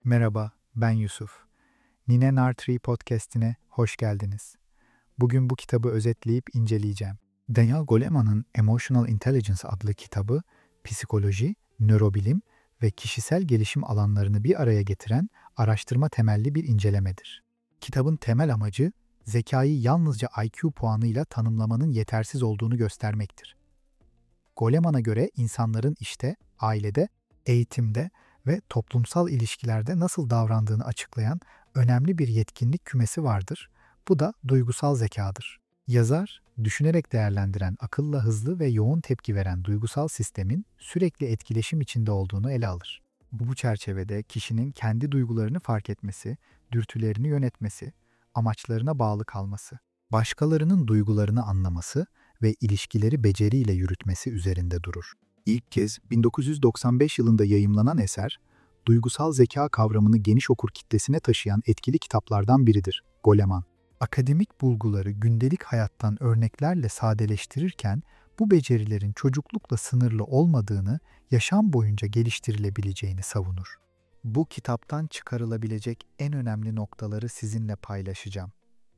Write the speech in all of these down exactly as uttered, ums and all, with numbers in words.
Merhaba, ben Yusuf. Nine Nartree podcast'ine hoş geldiniz. Bugün bu kitabı özetleyip inceleyeceğim. Daniel Goleman'ın Emotional Intelligence adlı kitabı, psikoloji, nörobilim ve kişisel gelişim alanlarını bir araya getiren araştırma temelli bir incelemedir. Kitabın temel amacı, zekayı yalnızca I Q puanıyla tanımlamanın yetersiz olduğunu göstermektir. Goleman'a göre insanların işte, ailede, eğitimde ve toplumsal ilişkilerde nasıl davrandığını açıklayan önemli bir yetkinlik kümesi vardır. Bu da duygusal zekadır. Yazar, düşünerek değerlendiren, akılla hızlı ve yoğun tepki veren duygusal sistemin sürekli etkileşim içinde olduğunu ele alır. Bu çerçevede kişinin kendi duygularını fark etmesi, dürtülerini yönetmesi, amaçlarına bağlı kalması, başkalarının duygularını anlaması ve ilişkileri beceriyle yürütmesi üzerinde durur. İlk kez bin dokuz yüz doksan beş yılında yayımlanan eser, duygusal zeka kavramını geniş okur kitlesine taşıyan etkili kitaplardan biridir. Goleman, akademik bulguları gündelik hayattan örneklerle sadeleştirirken, bu becerilerin çocuklukla sınırlı olmadığını, yaşam boyunca geliştirilebileceğini savunur. Bu kitaptan çıkarılabilecek en önemli noktaları sizinle paylaşacağım.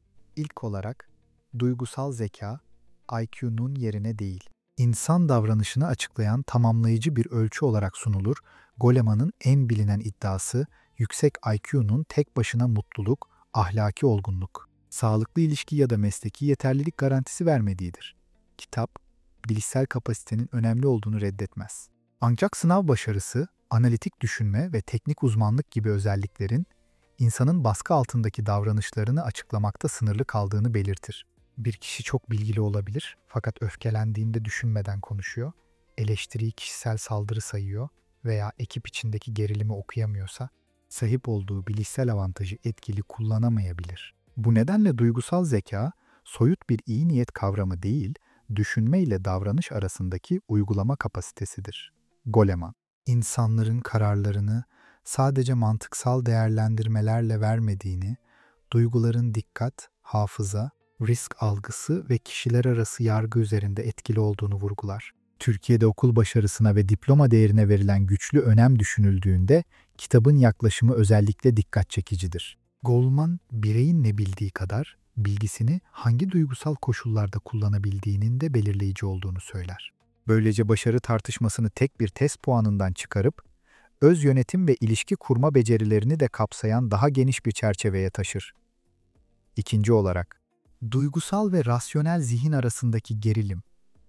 İlk olarak, duygusal zeka, I Q'nun yerine değil, insan davranışını açıklayan tamamlayıcı bir ölçü olarak sunulur. Goleman'ın en bilinen iddiası, yüksek I Q'nun tek başına mutluluk, ahlaki olgunluk, sağlıklı ilişki ya da mesleki yeterlilik garantisi vermediğidir. Kitap, bilişsel kapasitenin önemli olduğunu reddetmez. Ancak sınav başarısı, analitik düşünme ve teknik uzmanlık gibi özelliklerin, insanın baskı altındaki davranışlarını açıklamakta sınırlı kaldığını belirtir. Bir kişi çok bilgili olabilir fakat öfkelendiğinde düşünmeden konuşuyor, eleştiriyi kişisel saldırı sayıyor veya ekip içindeki gerilimi okuyamıyorsa, sahip olduğu bilişsel avantajı etkili kullanamayabilir. Bu nedenle duygusal zeka, soyut bir iyi niyet kavramı değil, düşünme ile davranış arasındaki uygulama kapasitesidir. Goleman, insanların kararlarını sadece mantıksal değerlendirmelerle vermediğini, duyguların dikkat, hafıza, risk algısı ve kişiler arası yargı üzerinde etkili olduğunu vurgular. Türkiye'de okul başarısına ve diploma değerine verilen güçlü önem düşünüldüğünde kitabın yaklaşımı özellikle dikkat çekicidir. Goleman, bireyin ne bildiği kadar bilgisini hangi duygusal koşullarda kullanabildiğinin de belirleyici olduğunu söyler. Böylece başarı tartışmasını tek bir test puanından çıkarıp, öz yönetim ve ilişki kurma becerilerini de kapsayan daha geniş bir çerçeveye taşır. İkinci olarak, duygusal ve rasyonel zihin arasındaki gerilim,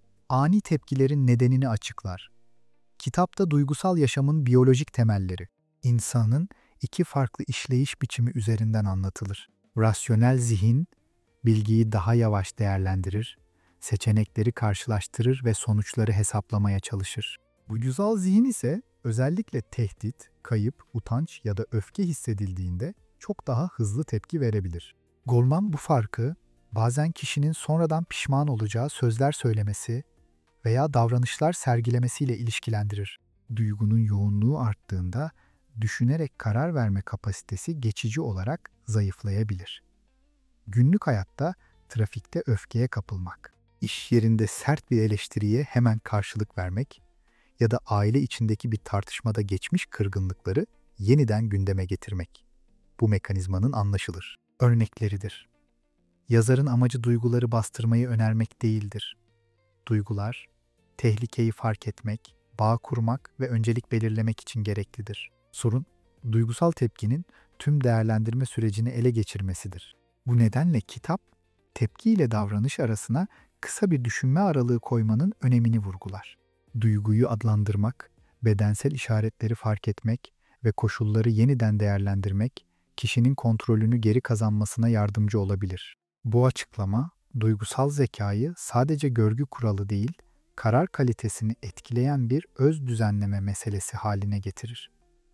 ani tepkilerin nedenini açıklar. Kitapta duygusal yaşamın biyolojik temelleri, insanın iki farklı işleyiş biçimi üzerinden anlatılır. Rasyonel zihin, bilgiyi daha yavaş değerlendirir, seçenekleri karşılaştırır ve sonuçları hesaplamaya çalışır. Duygusal zihin ise özellikle tehdit, kayıp, utanç ya da öfke hissedildiğinde çok daha hızlı tepki verebilir. Goleman bu farkı bazen kişinin sonradan pişman olacağı sözler söylemesi veya davranışlar sergilemesiyle ilişkilendirir. Duygunun yoğunluğu arttığında düşünerek karar verme kapasitesi geçici olarak zayıflayabilir. Günlük hayatta trafikte öfkeye kapılmak, iş yerinde sert bir eleştiriye hemen karşılık vermek ya da aile içindeki bir tartışmada geçmiş kırgınlıkları yeniden gündeme getirmek. Bu mekanizmanın anlaşılır örnekleridir. Yazarın amacı duyguları bastırmayı önermek değildir. Duygular, tehlikeyi fark etmek, bağ kurmak ve öncelik belirlemek için gereklidir. Sorun, duygusal tepkinin tüm değerlendirme sürecini ele geçirmesidir. Bu nedenle kitap, tepki ile davranış arasına kısa bir düşünme aralığı koymanın önemini vurgular. Duyguyu adlandırmak, bedensel işaretleri fark etmek ve koşulları yeniden değerlendirmek, kişinin kontrolünü geri kazanmasına yardımcı olabilir. Bu açıklama, duygusal zekayı sadece görgü kuralı değil, karar kalitesini etkileyen bir öz düzenleme meselesi haline getirir.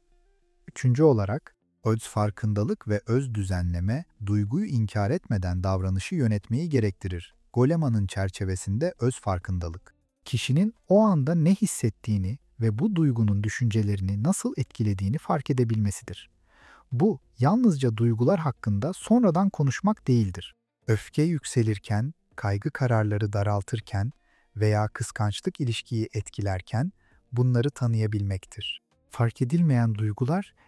Üçüncü olarak, öz farkındalık ve öz düzenleme, duyguyu inkar etmeden davranışı yönetmeyi gerektirir. Goleman'ın çerçevesinde öz farkındalık, kişinin o anda ne hissettiğini ve bu duygunun düşüncelerini nasıl etkilediğini fark edebilmesidir. Bu, yalnızca duygular hakkında sonradan konuşmak değildir. Öfke yükselirken, kaygı kararları daraltırken veya kıskançlık ilişkiyi etkilerken bunları tanıyabilmektir. Fark edilmeyen duygular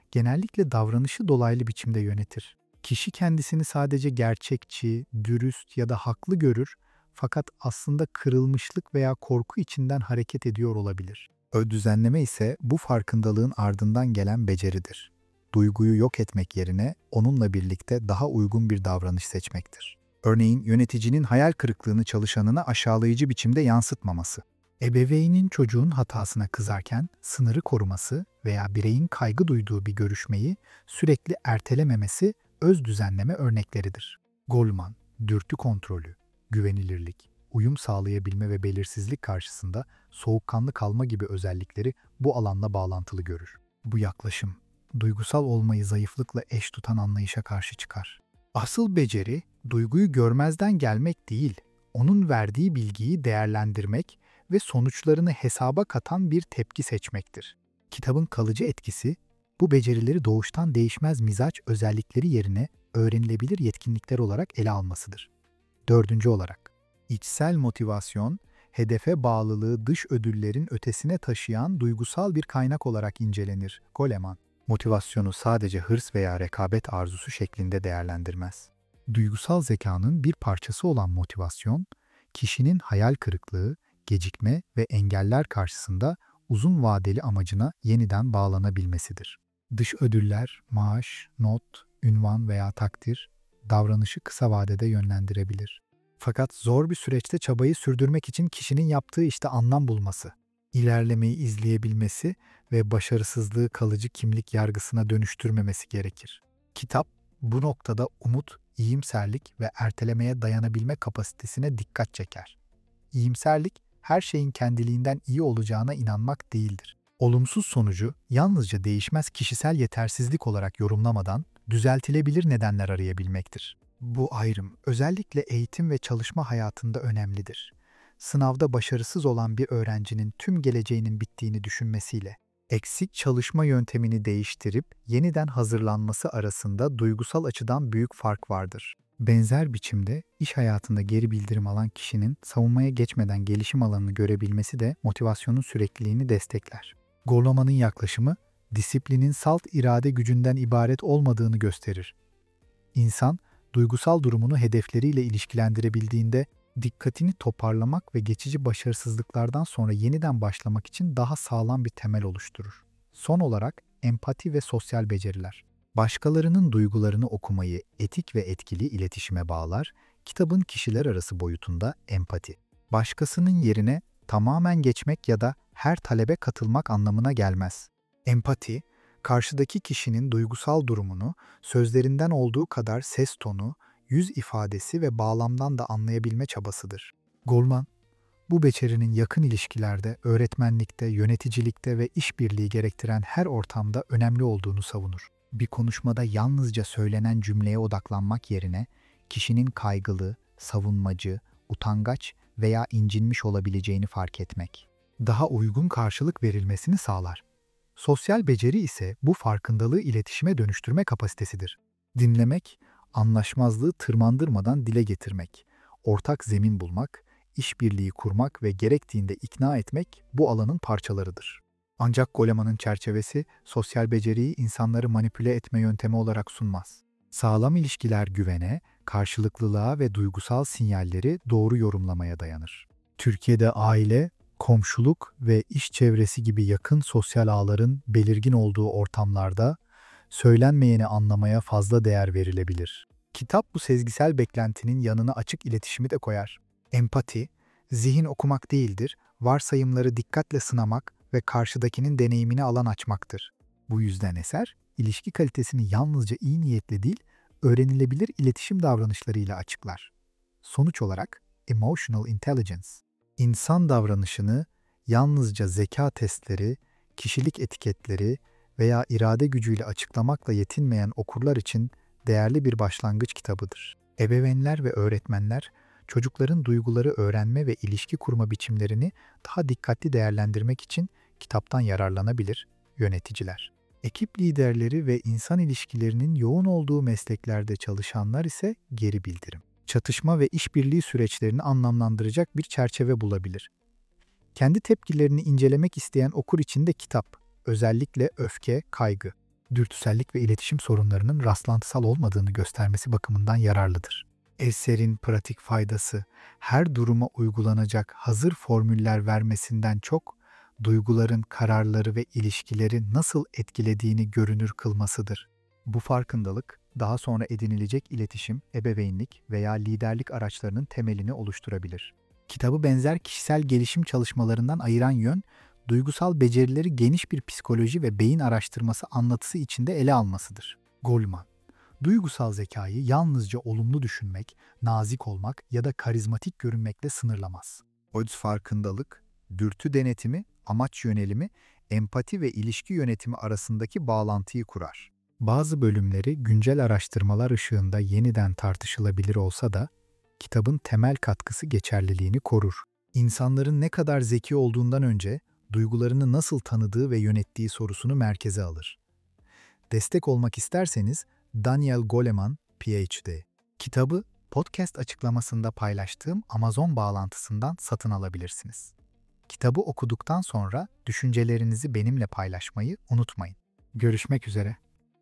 genellikle davranışı dolaylı biçimde yönetir. Kişi kendisini sadece gerçekçi, dürüst ya da haklı görür, fakat aslında kırılmışlık veya korku içinden hareket ediyor olabilir. Ödüzenleme ise bu farkındalığın ardından gelen beceridir. Duyguyu yok etmek yerine onunla birlikte daha uygun bir davranış seçmektir. Örneğin yöneticinin hayal kırıklığını çalışanına aşağılayıcı biçimde yansıtmaması. Ebeveynin çocuğun hatasına kızarken sınırı koruması veya bireyin kaygı duyduğu bir görüşmeyi sürekli ertelememesi öz düzenleme örnekleridir. Goleman, dürtü kontrolü, güvenilirlik, uyum sağlayabilme ve belirsizlik karşısında soğukkanlı kalma gibi özellikleri bu alanla bağlantılı görür. Bu yaklaşım, duygusal olmayı zayıflıkla eş tutan anlayışa karşı çıkar. Asıl beceri, duyguyu görmezden gelmek değil, onun verdiği bilgiyi değerlendirmek ve sonuçlarını hesaba katan bir tepki seçmektir. Kitabın kalıcı etkisi, bu becerileri doğuştan değişmez mizaç özellikleri yerine öğrenilebilir yetkinlikler olarak ele almasıdır. Dördüncü olarak, içsel motivasyon, hedefe bağlılığı dış ödüllerin ötesine taşıyan duygusal bir kaynak olarak incelenir. Goleman, motivasyonu sadece hırs veya rekabet arzusu şeklinde değerlendirmez. Duygusal zekanın bir parçası olan motivasyon, kişinin hayal kırıklığı, gecikme ve engeller karşısında uzun vadeli amacına yeniden bağlanabilmesidir. Dış ödüller, maaş, not, ünvan veya takdir, davranışı kısa vadede yönlendirebilir. Fakat zor bir süreçte çabayı sürdürmek için kişinin yaptığı işte anlam bulması, ilerlemeyi izleyebilmesi ve başarısızlığı kalıcı kimlik yargısına dönüştürmemesi gerekir. Kitap, bu noktada umut, iyimserlik ve ertelemeye dayanabilme kapasitesine dikkat çeker. İyimserlik, her şeyin kendiliğinden iyi olacağına inanmak değildir. Olumsuz sonucu yalnızca değişmez kişisel yetersizlik olarak yorumlamadan düzeltilebilir nedenler arayabilmektir. Bu ayrım özellikle eğitim ve çalışma hayatında önemlidir. Sınavda başarısız olan bir öğrencinin tüm geleceğinin bittiğini düşünmesiyle eksik çalışma yöntemini değiştirip yeniden hazırlanması arasında duygusal açıdan büyük fark vardır. Benzer biçimde iş hayatında geri bildirim alan kişinin savunmaya geçmeden gelişim alanını görebilmesi de motivasyonun sürekliliğini destekler. Goleman'ın yaklaşımı, disiplinin salt irade gücünden ibaret olmadığını gösterir. İnsan, duygusal durumunu hedefleriyle ilişkilendirebildiğinde dikkatini toparlamak ve geçici başarısızlıklardan sonra yeniden başlamak için daha sağlam bir temel oluşturur. Son olarak empati ve sosyal beceriler. Başkalarının duygularını okumayı etik ve etkili iletişime bağlar, kitabın kişiler arası boyutunda empati. Başkasının yerine tamamen geçmek ya da her talebe katılmak anlamına gelmez. Empati, karşıdaki kişinin duygusal durumunu sözlerinden olduğu kadar ses tonu, yüz ifadesi ve bağlamdan da anlayabilme çabasıdır. Goleman, bu becerinin yakın ilişkilerde, öğretmenlikte, yöneticilikte ve işbirliği gerektiren her ortamda önemli olduğunu savunur. Bir konuşmada yalnızca söylenen cümleye odaklanmak yerine kişinin kaygılı, savunmacı, utangaç veya incinmiş olabileceğini fark etmek, daha uygun karşılık verilmesini sağlar. Sosyal beceri ise bu farkındalığı iletişime dönüştürme kapasitesidir. Dinlemek, anlaşmazlığı tırmandırmadan dile getirmek, ortak zemin bulmak, işbirliği kurmak ve gerektiğinde ikna etmek bu alanın parçalarıdır. Ancak Goleman'ın çerçevesi sosyal beceriyi insanları manipüle etme yöntemi olarak sunmaz. Sağlam ilişkiler güvene, karşılıklılığa ve duygusal sinyalleri doğru yorumlamaya dayanır. Türkiye'de aile, komşuluk ve iş çevresi gibi yakın sosyal ağların belirgin olduğu ortamlarda söylenmeyeni anlamaya fazla değer verilebilir. Kitap bu sezgisel beklentinin yanına açık iletişimi de koyar. Empati, zihin okumak değildir, varsayımları dikkatle sınamak ve karşıdakinin deneyimine alan açmaktır. Bu yüzden eser, ilişki kalitesini yalnızca iyi niyetle değil, öğrenilebilir iletişim davranışlarıyla açıklar. Sonuç olarak, emotional intelligence, insan davranışını yalnızca zeka testleri, kişilik etiketleri veya irade gücüyle açıklamakla yetinmeyen okurlar için değerli bir başlangıç kitabıdır. Ebeveynler ve öğretmenler, çocukların duyguları öğrenme ve ilişki kurma biçimlerini daha dikkatli değerlendirmek için kitaptan yararlanabilir. Yöneticiler, ekip liderleri ve insan ilişkilerinin yoğun olduğu mesleklerde çalışanlar ise geri bildirim, çatışma ve işbirliği süreçlerini anlamlandıracak bir çerçeve bulabilir. Kendi tepkilerini incelemek isteyen okur için de kitap, özellikle öfke, kaygı, dürtüsellik ve iletişim sorunlarının rastlantısal olmadığını göstermesi bakımından yararlıdır. Eserin pratik faydası, her duruma uygulanacak hazır formüller vermesinden çok, duyguların kararları ve ilişkileri nasıl etkilediğini görünür kılmasıdır. Bu farkındalık, daha sonra edinilecek iletişim, ebeveynlik veya liderlik araçlarının temelini oluşturabilir. Kitabı benzer kişisel gelişim çalışmalarından ayıran yön, duygusal becerileri geniş bir psikoloji ve beyin araştırması anlatısı içinde ele almasıdır. Goleman, duygusal zekayı yalnızca olumlu düşünmek, nazik olmak ya da karizmatik görünmekle sınırlamaz. Öz farkındalık, dürtü denetimi, amaç yönelimi, empati ve ilişki yönetimi arasındaki bağlantıyı kurar. Bazı bölümleri güncel araştırmalar ışığında yeniden tartışılabilir olsa da, kitabın temel katkısı geçerliliğini korur. İnsanların ne kadar zeki olduğundan önce, duygularını nasıl tanıdığı ve yönettiği sorusunu merkeze alır. Destek olmak isterseniz, Daniel Goleman, P H D. Kitabı, podcast açıklamasında paylaştığım Amazon bağlantısından satın alabilirsiniz. Kitabı okuduktan sonra düşüncelerinizi benimle paylaşmayı unutmayın. Görüşmek üzere.